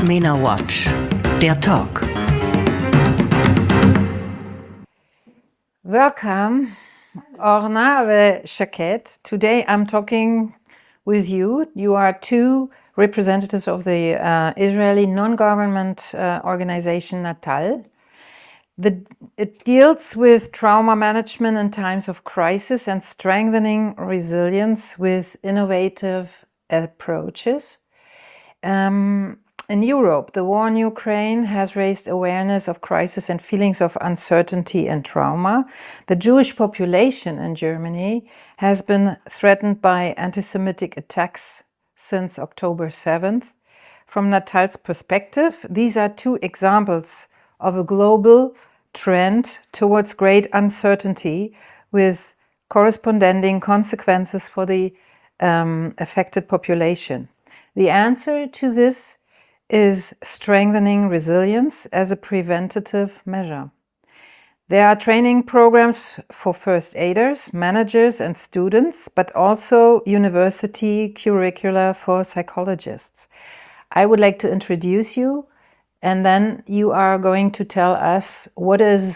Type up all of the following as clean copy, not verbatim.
MENA Watch, der Talk. Welcome, Orna Shaket. Today I'm talking with you. You are two representatives of the Israeli non-government organization Natal. It deals with trauma management in times of crisis and strengthening resilience with innovative approaches. In Europe, the war in Ukraine has raised awareness of crisis and feelings of uncertainty and trauma. The Jewish population in Germany has been threatened by anti-Semitic attacks since October 7th. From Natal's perspective, these are two examples of a global trend towards great uncertainty with corresponding consequences for the affected population. The answer to this is strengthening resilience as a preventative measure. There are training programs for first aiders, managers, and students, but also university curricula for psychologists. I would like to introduce you, and then you are going to tell us what is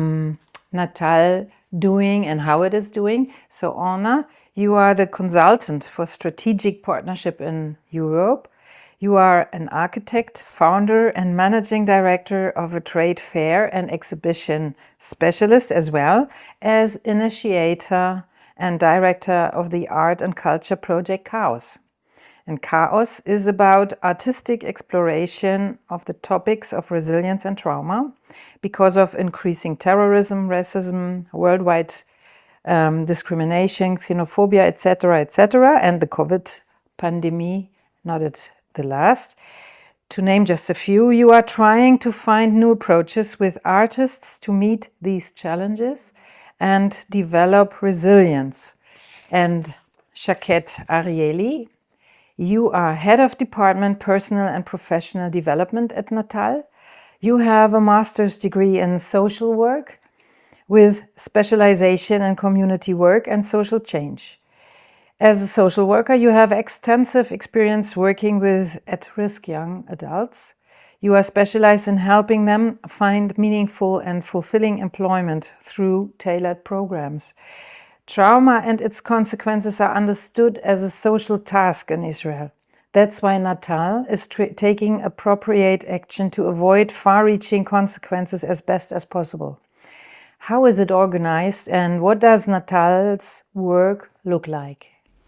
Natal doing and how it is doing. So, Orna, you are the consultant for strategic partnership in Europe. You are an architect, founder, and managing director of a trade fair and exhibition specialist, as well as initiator and director of the art and culture project Chaos. And Chaos is about artistic exploration of the topics of resilience and trauma because of increasing terrorism, racism, worldwide discrimination, xenophobia, etc., and the COVID pandemic, not at the last. To name just a few, you are trying to find new approaches with artists to meet these challenges and develop resilience. And Shaket Arieli, you are head of department personal and professional development at Natal. You have a master's degree in social work with specialization in community work and social change. As a social worker, you have extensive experience working with at-risk young adults. You are specialized in helping them find meaningful and fulfilling employment through tailored programs. Trauma and its consequences are understood as a social task in Israel. That's why Natal is taking appropriate action to avoid far-reaching consequences as best as possible. How is it organized, and what does Natal's work look like?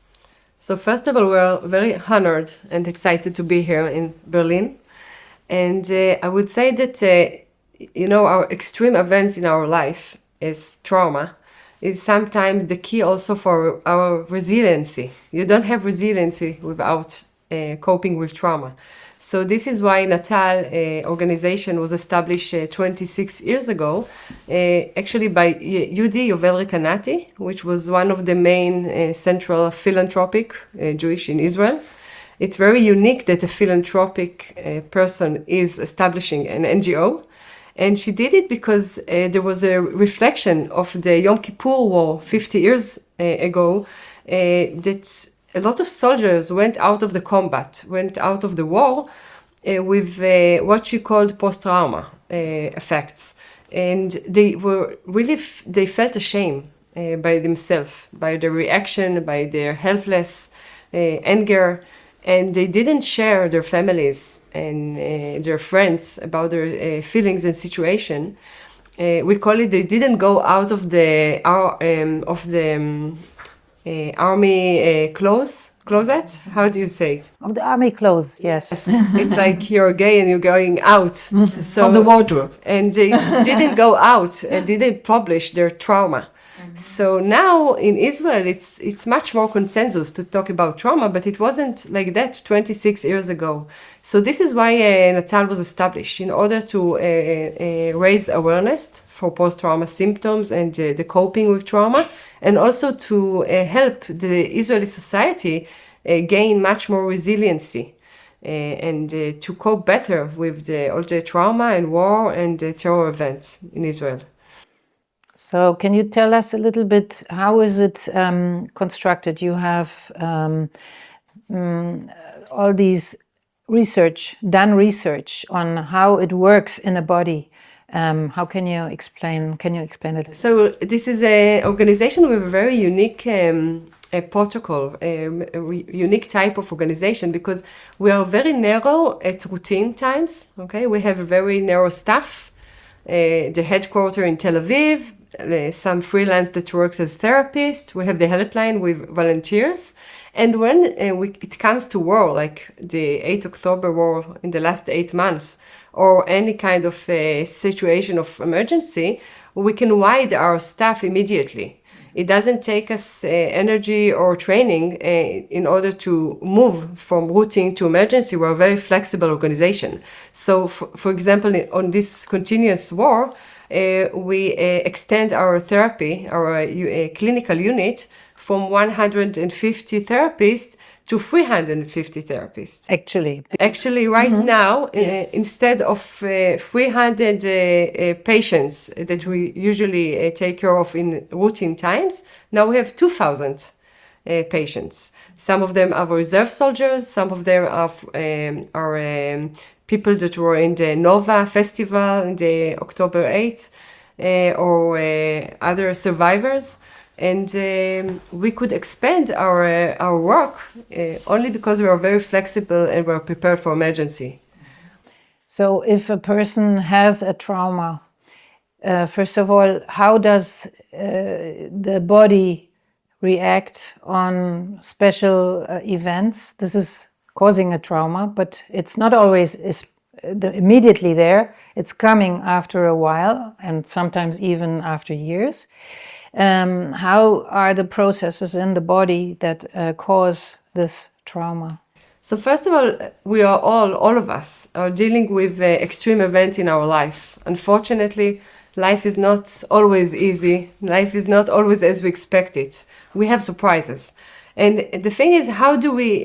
So first of all, we're very honored and excited to be here in Berlin. And I would say that, our extreme events in our life is trauma, is sometimes the key also for our resiliency. You don't have resiliency without coping with trauma. So this is why Natal organization was established 26 years ago, actually by Yehudi Yovel Rekanati, which was one of the main central philanthropic Jewish in Israel. It's very unique that a philanthropic person is establishing an NGO. And she did it because there was a reflection of the Yom Kippur War 50 years ago that a lot of soldiers went out of the combat, went out of the war with what she called post-trauma effects. And they were really, they felt ashamed by themselves, by their reaction, by their helpless anger. And they didn't share their families and their friends about their feelings and situation. We call it, they didn't go out of the army closet? How do you say it? Of the army clothes, yes. It's like you're gay and you're going out. So, From the wardrobe. And they didn't go out and didn't publish their trauma. So now in Israel, it's much more consensus to talk about trauma, but it wasn't like that 26 years ago. So this is why Natal was established, in order to raise awareness for post-trauma symptoms and the coping with trauma, and also to help the Israeli society gain much more resiliency and to cope better with all the trauma and war and terror events in Israel. So can you tell us a little bit, how is it constructed? You have all these done research on how it works in a body. How can you explain? Can you explain it? So this is an organization with a very unique a protocol, unique type of organization, because we are very narrow at routine times. Okay, we have a very narrow staff. The headquarters in Tel Aviv. Some freelance that works as therapist. We have the helpline with volunteers. And when it comes to war, like the 8th October war in the last 8 months, or any kind of situation of emergency, we can wide our staff immediately. It doesn't take us energy or training in order to move from routine to emergency. We're a very flexible organization. So, for example, on this continuous war, we extend our therapy, our clinical unit, from 150 therapists to 350 therapists. Actually, right now, instead of 300 patients that we usually take care of in routine times, now we have 2,000 patients. Some of them are reserve soldiers, some of them are people that were in the Nova Festival in the October 8th, or other survivors. And we could expand our work only because we are very flexible and we're prepared for emergency. So if a person has a trauma, first of all, how does the body react on special events? This is causing a trauma, but it's not always immediately there. It's coming after a while, and sometimes even after years. How are the processes in the body that cause this trauma? So first of all, we are all of us are dealing with extreme events in our life. Unfortunately, life is not always easy. Life is not always as we expect it. We have surprises. And the thing is, how do we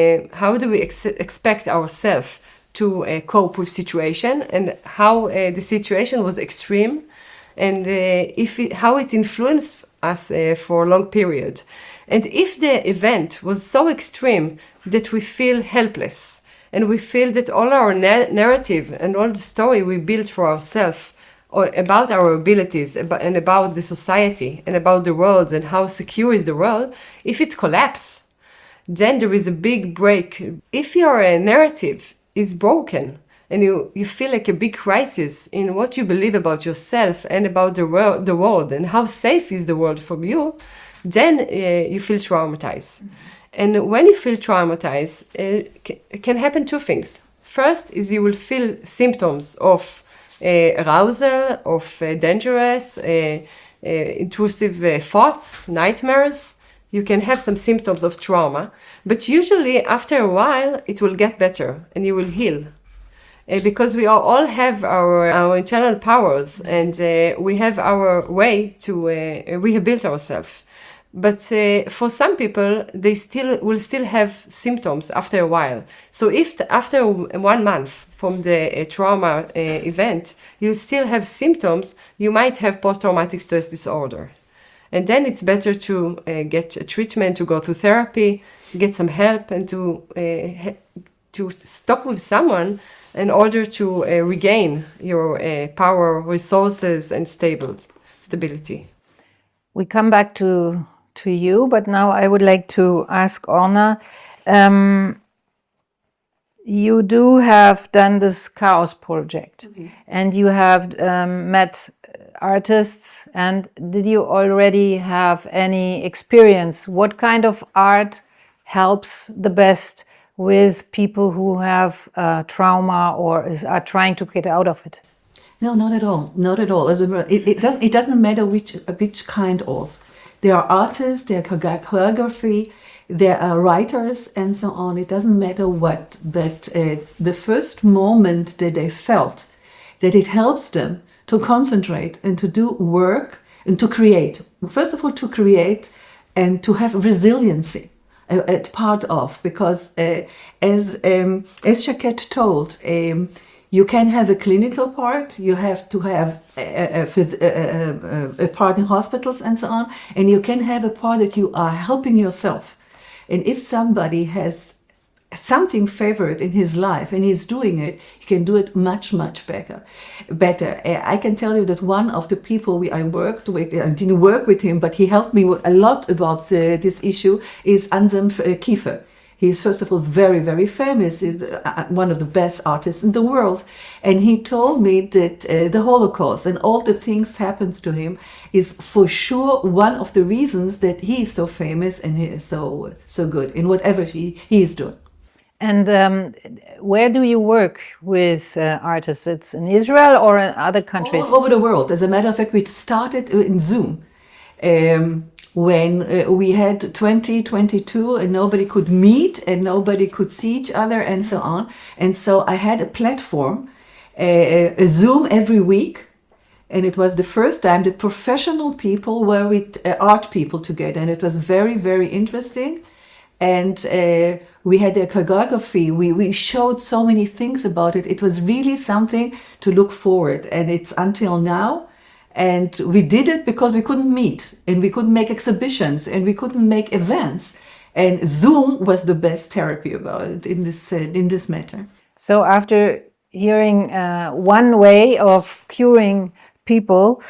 expect ourselves to cope with situation, and how the situation was extreme, and how it influenced us for a long period. And if the event was so extreme that we feel helpless, and we feel that all our narrative and all the story we built for ourselves about our abilities and about the society and about the world and how secure is the world, if it collapses, then there is a big break. If your narrative is broken, and you feel like a big crisis in what you believe about yourself and about the world and how safe is the world from you, then you feel traumatized. And when you feel traumatized, it can happen two things. First is you will feel symptoms of arousal, of dangerous, intrusive thoughts, nightmares. You can have some symptoms of trauma, but usually after a while it will get better and you will heal. Because we all have our internal powers, and we have our way to rehabilitate ourselves. But for some people, they will still have symptoms after a while. So if after 1 month from the trauma event, you still have symptoms, you might have post-traumatic stress disorder. And then it's better to get a treatment, to go to therapy, get some help, and to stop with someone in order to regain your power, resources, and stability. We come back to you, but now I would like to ask Orna. You do have done this Chaos project, and you have met artists, and did you already have any experience? What kind of art helps the best with people who have trauma or are trying to get out of it? No, not at all. Not at all. It doesn't matter which kind of. There are artists, there are choreography, there are writers, and so on. It doesn't matter what. But the first moment that they felt that it helps them to concentrate and to do work and to create. First of all, to create and to have resiliency. At part of, because as Shaked told, you can have a clinical part, you have to have a part in hospitals and so on, and you can have a part that you are helping yourself. And if somebody has something favorite in his life and he's doing it, he can do it much, much better. I can tell you that one of the people I worked with, I didn't work with him, but he helped me a lot about this issue, is Anselm Kiefer. He's first of all very, very famous, one of the best artists in the world. And he told me that the Holocaust and all the things happened to him is for sure one of the reasons that he is so famous and he is so good in whatever he is doing. And where do you work with artists? It's in Israel or in other countries? All over the world. As a matter of fact, we started in Zoom. When we had 2022 and nobody could meet and nobody could see each other and so on. And so I had a platform, a Zoom every week. And it was the first time that professional people were with art people together. And it was very, very interesting. And we had a choreography. We showed so many things about it. It was really something to look forward. And it's until now. And we did it because we couldn't meet and we couldn't make exhibitions and we couldn't make events. And Zoom was the best therapy about it in this matter. So after hearing one way of curing people,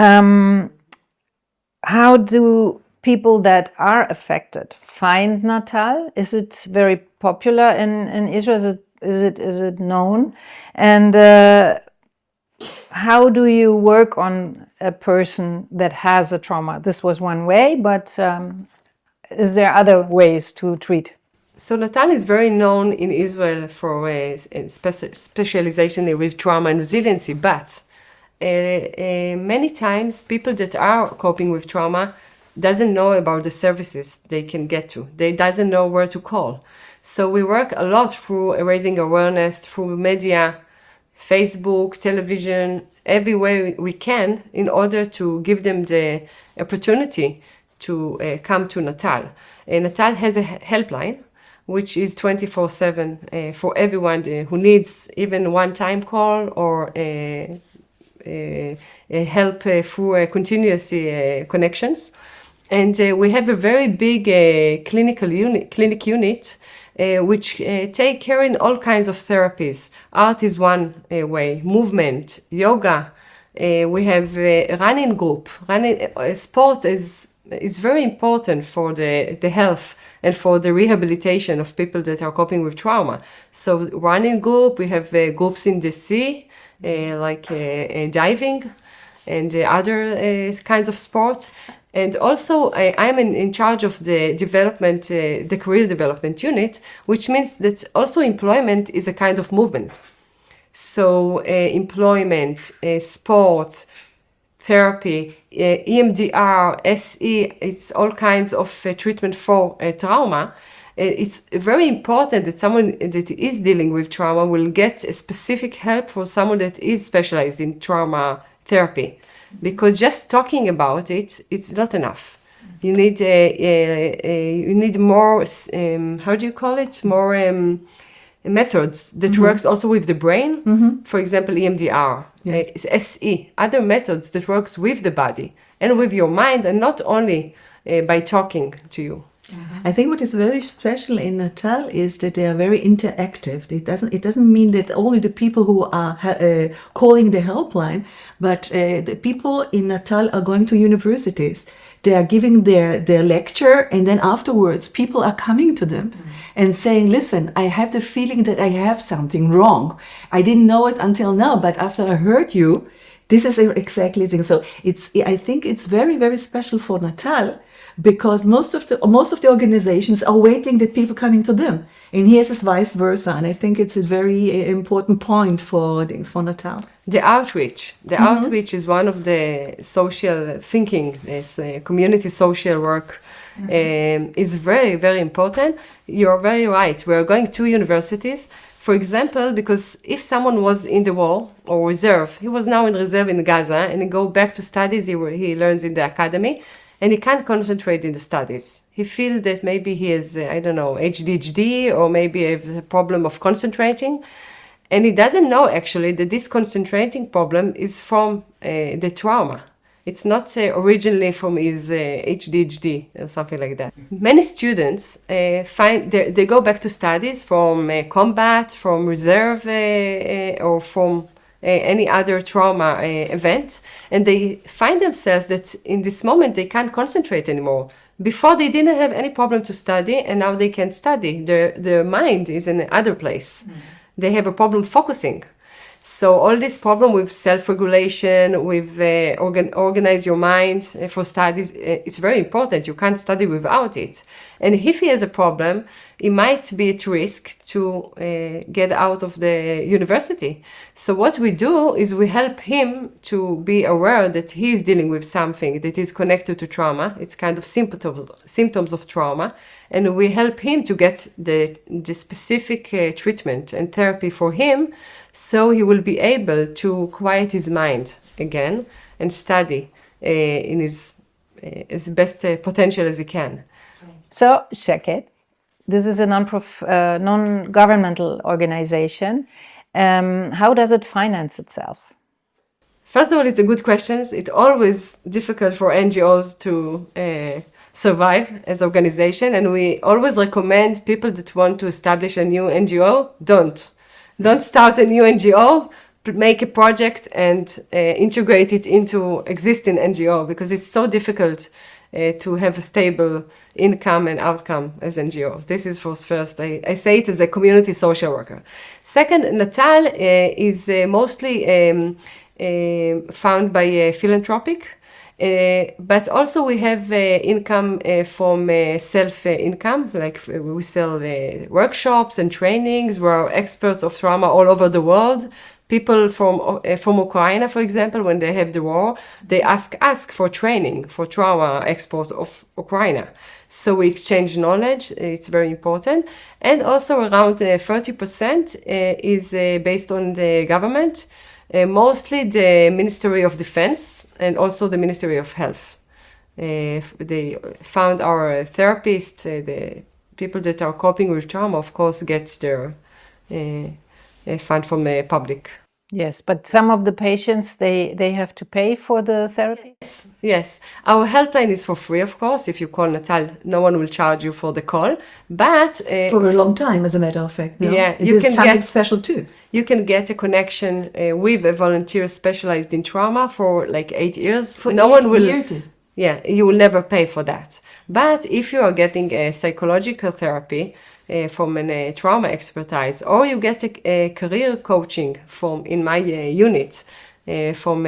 how do people that are affected find Natal? Is it very popular in Israel? Is it known? And how do you work on a person that has a trauma? This was one way, but is there other ways to treat? So Natal is very known in Israel for specialization with trauma and resiliency, but many times people that are coping with trauma doesn't know about the services they can get to. They doesn't know where to call. So we work a lot through raising awareness, through media, Facebook, television, every way we can in order to give them the opportunity to come to Natal. Natal has a helpline, which is 24/7 for everyone who needs even one-time call or help through continuous connections. And we have a very big clinic unit which take care in all kinds of therapies. Art is one way, movement, yoga. We have a running group. Sports is very important for the health and for the rehabilitation of people that are coping with trauma. So running group, we have groups in the sea, like diving and other kinds of sports. And also, I'm in charge of the development, the career development unit, which means that also employment is a kind of movement. So employment, sport, therapy, EMDR, SE, it's all kinds of treatment for trauma. It's very important that someone that is dealing with trauma will get a specific help from someone that is specialized in trauma therapy. Because just talking about it's not enough. You need more. How do you call it? More methods that works also with the brain. For example, EMDR, yes. SE, other methods that works with the body and with your mind, and not only by talking to you. I think what is very special in Natal is that they are very interactive. It doesn't mean that only the people who are calling the helpline, but the people in Natal are going to universities. They are giving their lecture, and then afterwards people are coming to them and saying, listen, I have the feeling that I have something wrong. I didn't know it until now, but after I heard you, this is exactly the thing. So I think it's very, very special for Natal, because most of the organizations are waiting that people coming to them, and here is vice versa. And I think it's a very important point for Natal. The outreach is one of the social thinking, community social work is very, very important. You're very right. We're going to universities, for example, because if someone was in the war or reserve, he was now in reserve in Gaza, and he go back to studies, he learns in the academy, and he can't concentrate in the studies. He feels that maybe he has, ADHD, or maybe a problem of concentrating. And he doesn't know actually that this concentrating problem is from the trauma. It's not originally from his HDHD or something like that. Many students they go back to studies from combat, from reserve, or from any other trauma event, and they find themselves that in this moment they can't concentrate anymore. Before they didn't have any problem to study, and now they can't study. Their mind is in another place. They have a problem focusing. So all this problem with self-regulation, with organize your mind for studies, it's very important. You can't study without it. And if he has a problem, it might be at risk to get out of the university. So what we do is we help him to be aware that he is dealing with something that is connected to trauma. It's kind of symptoms of trauma. And we help him to get the specific treatment and therapy for him, so he will be able to quiet his mind again and study in his best potential as he can. So, Sheket, this is a non-governmental organization. How does it finance itself? First of all, it's a good question. It's always difficult for NGOs to survive as organization, and we always recommend people that want to establish a new NGO, don't start a new NGO, make a project and integrate it into existing NGO, because it's so difficult to have a stable income and outcome as NGO. This is first. I say it as a community social worker. Second, Natal is mostly found by philanthropic. But also we have income from self-income, like we sell workshops and trainings. We're experts of trauma all over the world. People from Ukraine, for example, when they have the war, they ask for training for trauma experts of Ukraine. So we exchange knowledge. It's very important. And also around 30% is based on the government. Mostly the Ministry of Defense and also the Ministry of Health. They found our therapists, the people that are coping with trauma, of course, get their fund from the public. Yes, but some of the patients, they have to pay for the therapy? Yes. Our helpline is for free, of course. If you call Natal, no one will charge you for the call. But for a long time, as a matter of fact. No? Yeah, you can something get special too. You can get a connection with a volunteer specialized in trauma for like 8 years. For no 8 one will. years. Yeah, you will never pay for that. But if you are getting a psychological therapy from a trauma expertise, or you get a career coaching from in my unit from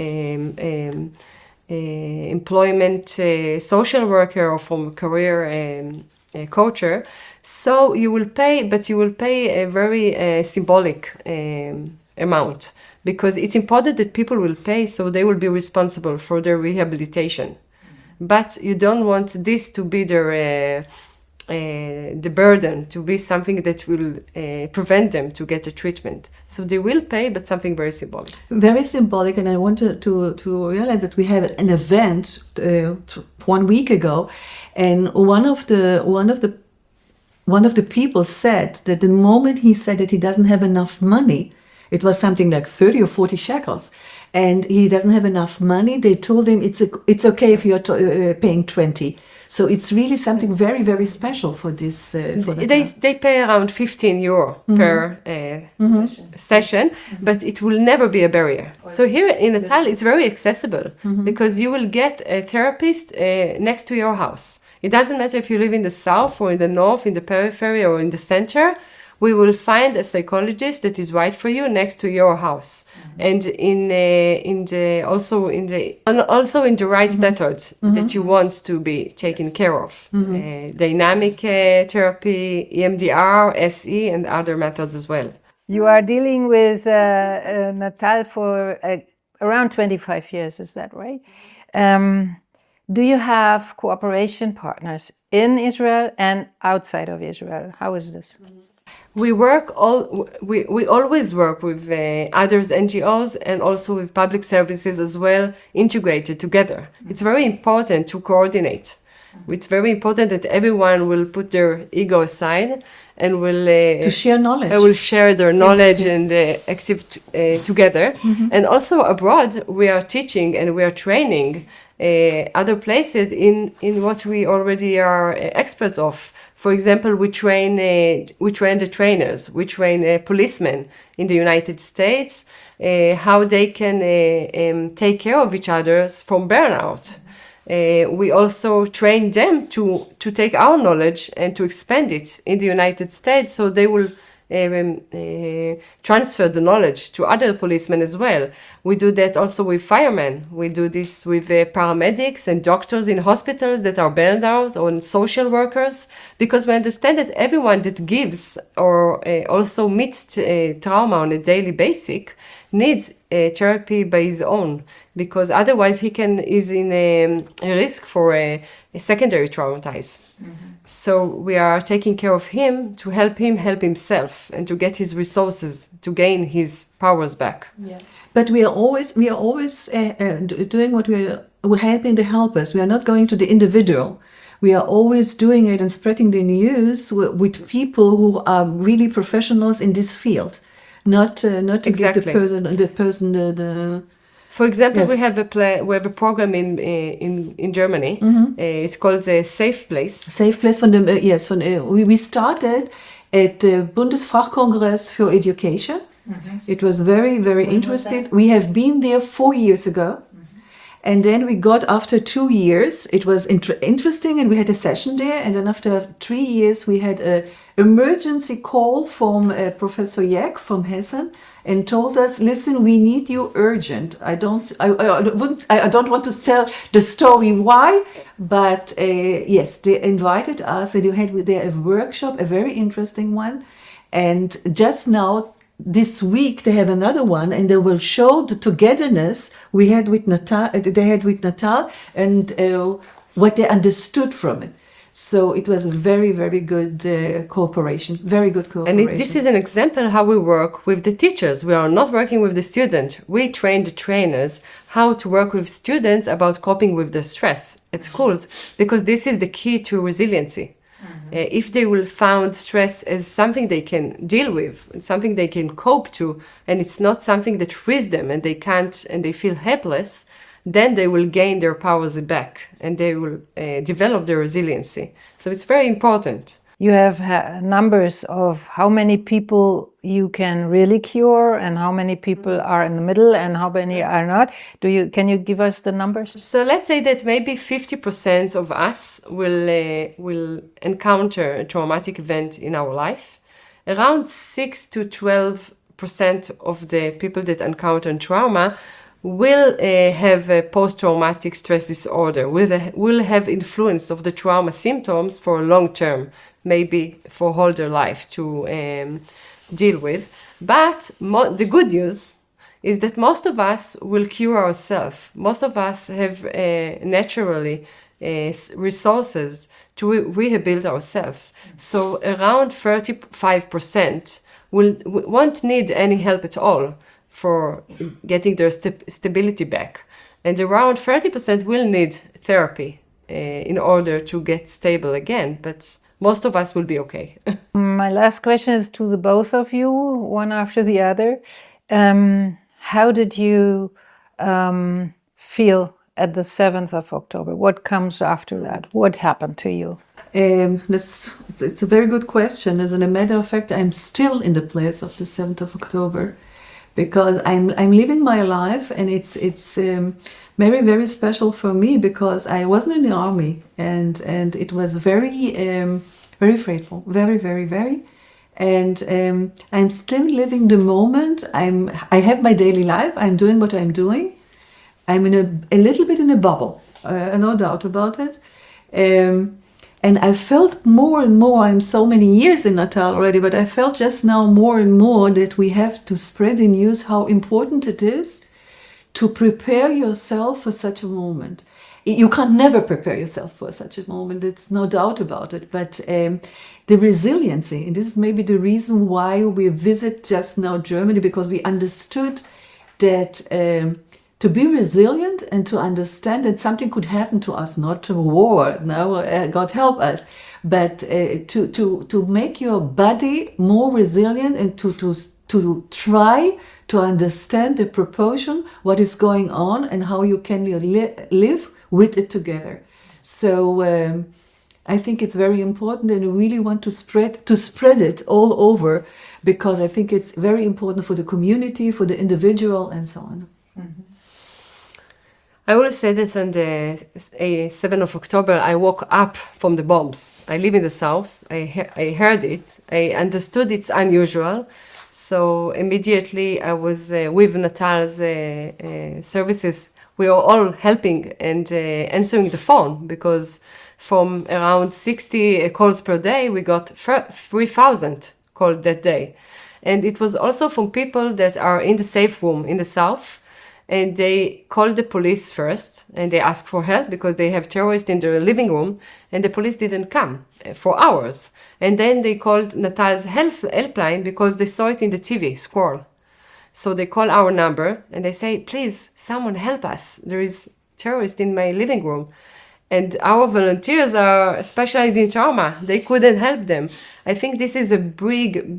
employment social worker or from career coacher, so you will pay, but you will pay a very symbolic amount, because it's important that people will pay, so they will be responsible for their rehabilitation. But you don't want this to be the burden, to be something that will prevent them to get a treatment. So they will pay, but something very symbolic. Very symbolic, and I wanted to realize that we had an event 1 week ago, and one of the people said that the moment he said that he doesn't have enough money, it was something like 30 or 40 shekels, and he doesn't have enough money. They told him it's okay if you're paying 20. So it's really something very, very special for this. They pay around 15 euro per session, but it will never be a barrier. So here in Natal, it's very accessible, because you will get a therapist next to your house. It doesn't matter if you live in the south or in the north, in the periphery or in the center. We will find a psychologist that is right for you next to your house, and also in the right methods that you want to be taken care of. Dynamic therapy, EMDR, SE, and other methods as well. You are dealing with Natal for around 25 years, is that right? Do you have cooperation partners in Israel and outside of Israel? How is this? We always work with others NGOs and also with public services as well, integrated together. It's very important to coordinate. It's very important that everyone will put their ego aside and will To share knowledge. will share their knowledge and accept together. And also abroad, we are teaching and we are training other places in what we already are experts of. For example, we train the trainers, we train policemen in the United States, how they can take care of each other from burnout. We also train them to take our knowledge and to expand it in the United States, so they will transfer the knowledge to other policemen as well. We do that also with firemen. We do this with paramedics and doctors in hospitals that are burned out, or social workers, because we understand that everyone that gives or also meets trauma on a daily basis needs therapy by his own, because otherwise he is in a risk for a secondary traumatize. So we are taking care of him to help him help himself and to get his resources to gain his powers back. But we are always doing what we're helping the helpers. We are not going to the individual. We are always doing it and spreading the news with people who are really professionals in this field, not to give the person the. For example, Yes. we have a program in Germany. It's called the Safe Place. Safe place we started at the Bundesfachkongress for Education. It was very, very interesting. We have been there 4 years ago. And then we got, after 2 years, it was interesting, and we had a session there. And then after 3 years, we had an emergency call from Professor Jeck from Hessen, and told us, listen, we need you urgent. I don't want to tell the story why, but yes, they invited us, and you had there a workshop, a very interesting one. And just now, this week they have another one, and they will show the togetherness they had with Natal, and what they understood from it. So it was a very, very good cooperation, very good cooperation. And this is an example how we work with the teachers. We are not working with the student. We train the trainers how to work with students about coping with the stress at schools, because this is the key to resiliency. If they will find stress as something they can deal with, something they can cope to, and it's not something that frees them and they feel helpless, then they will gain their powers back and they will develop their resiliency. So it's very important. You have numbers of how many people you can really cure and how many people are in the middle and how many are not. Can you give us the numbers? So let's say that maybe 50% of us will encounter a traumatic event in our life. Around 6 to 12% of the people that encounter trauma will have a post-traumatic stress disorder, will have influence of the trauma symptoms for a long term, maybe for all their life to deal with. But the good news is that most of us will cure ourselves. Most of us have naturally resources to rebuild ourselves. So around 35% won't need any help at all for getting their stability back. And around 30% will need therapy in order to get stable again, but most of us will be okay. My last question is to the both of you, one after the other. How did you feel at the 7th of October? What comes after that? What happened to you? It's a very good question. As a matter of fact, I'm still in the place of the 7th of October. Because I'm living my life, and it's very, very special for me, because I wasn't in the army, and it was very very frightful, very, very, very. And I'm still living the moment. I have my daily life. I'm doing what I'm doing. I'm in a little bit in a bubble, no doubt about it. And I felt more and more, I'm so many years in Natal already, but I felt just now more and more that we have to spread the news how important it is to prepare yourself for such a moment. You can never prepare yourself for such a moment, it's no doubt about it, but the resiliency, and this is maybe the reason why we visit just now Germany, because we understood that to be resilient and to understand that something could happen to us, not to war, no, God help us, but to make your body more resilient and to try to understand the proportion, what is going on, and how you can live with it together. So I think it's very important, and I really want to spread it all over, because I think it's very important for the community, for the individual, and so on. Mm-hmm. I will say this on the 7th of October, I woke up from the bombs. I live in the south. I heard it. I understood it's unusual. So immediately I was with Natal's services. We were all helping and answering the phone, because from around 60 calls per day, we got 3,000 calls that day. And it was also from people that are in the safe room in the south. And they called the police first, and they asked for help because they have terrorists in their living room, and the police didn't come for hours. And then they called Natal's helpline because they saw it in the TV scroll. So they call our number and they say, please, someone help us. There is terrorist in my living room. And our volunteers are specialized in trauma. They couldn't help them. I think this is a big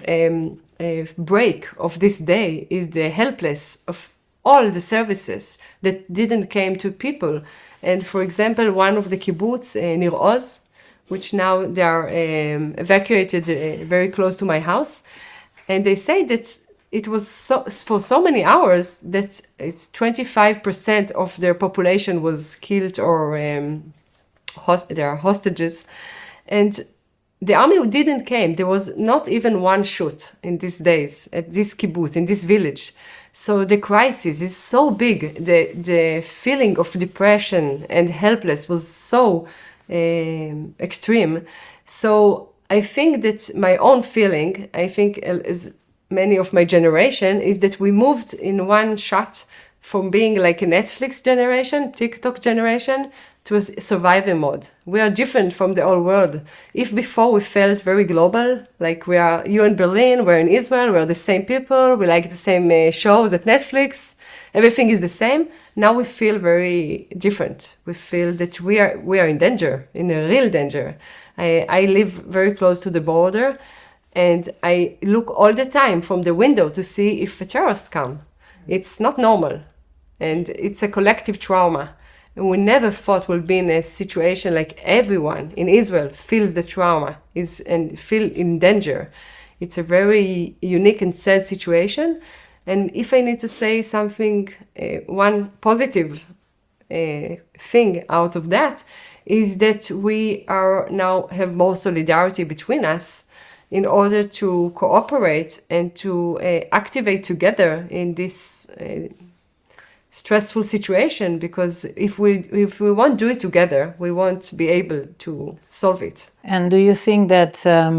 break of this day, is the helpless of all the services that didn't came to people. And for example, one of the kibbutz, Nir Oz, which now they are evacuated very close to my house. And they say that it was for so many hours that it's 25% of their population was killed or they are hostages. And the army didn't came. There was not even one shoot in these days at this kibbutz, in this village. So the crisis is so big. The feeling of depression and helpless was so extreme. So I think that my own feeling, I think as many of my generation, is that we moved in one shot from being like a Netflix generation, TikTok generation, to a survival mode. We are different from the whole world. If before we felt very global, like you in Berlin, we're in Israel, we're the same people, we like the same shows at Netflix, everything is the same. Now we feel very different. We feel that we are in danger, in a real danger. I live very close to the border, and I look all the time from the window to see if a terrorist come. It's not normal, and it's a collective trauma. And we never thought we'll be in a situation like everyone in Israel feels the trauma and feel in danger. It's a very unique and sad situation. And if I need to say something, one positive thing out of that is that we are now have more solidarity between us in order to cooperate and to activate together in this stressful situation, because if we won't do it together, we won't be able to solve it. And do you think that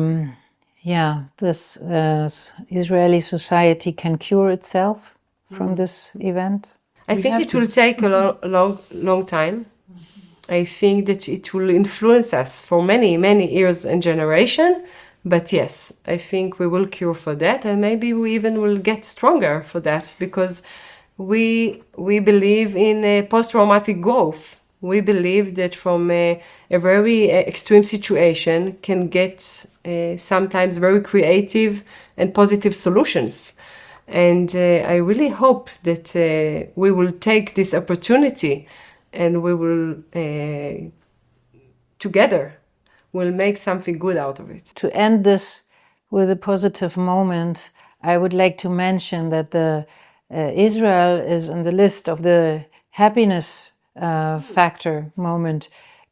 this Israeli society can cure itself from this event? I think it will take a long time. I think that it will influence us for many years and generation. But yes, I think we will cure for that, and maybe we even will get stronger for that, because we believe in post-traumatic growth. We believe that from a very extreme situation can get sometimes very creative and positive solutions. And I really hope that we will take this opportunity and we will together will make something good out of it. To end this with a positive moment, I would like to mention that Israel is on the list of the happiness factor moment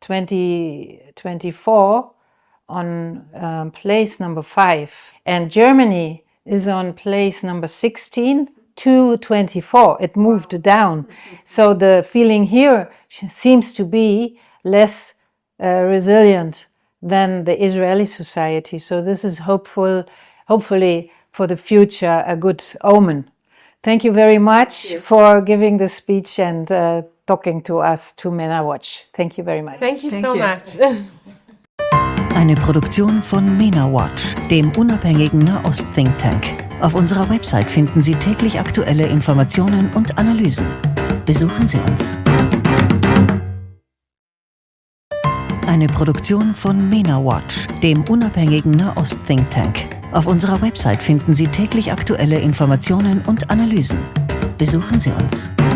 2024 on place number 5, and Germany is on place number 16 to 24. It moved down. So the feeling here seems to be less resilient than the Israeli society. So this is hopefully for the future a good omen. Thank you very much for giving the speech and talking to us to MENA Watch. Thank you very much. Thank you so much. Eine Produktion von MENA Watch, dem unabhängigen Nahost-Think Tank. Auf unserer Website finden Sie täglich aktuelle Informationen und Analysen. Besuchen Sie uns. Eine Produktion von MENA Watch, dem unabhängigen Nahost-Think Tank. Auf unserer Website finden Sie täglich aktuelle Informationen und Analysen. Besuchen Sie uns.